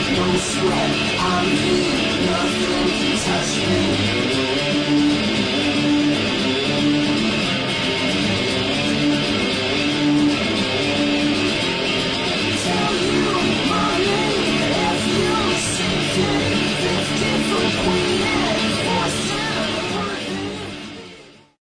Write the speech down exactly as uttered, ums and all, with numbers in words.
No sweat on me, nothing to touch me.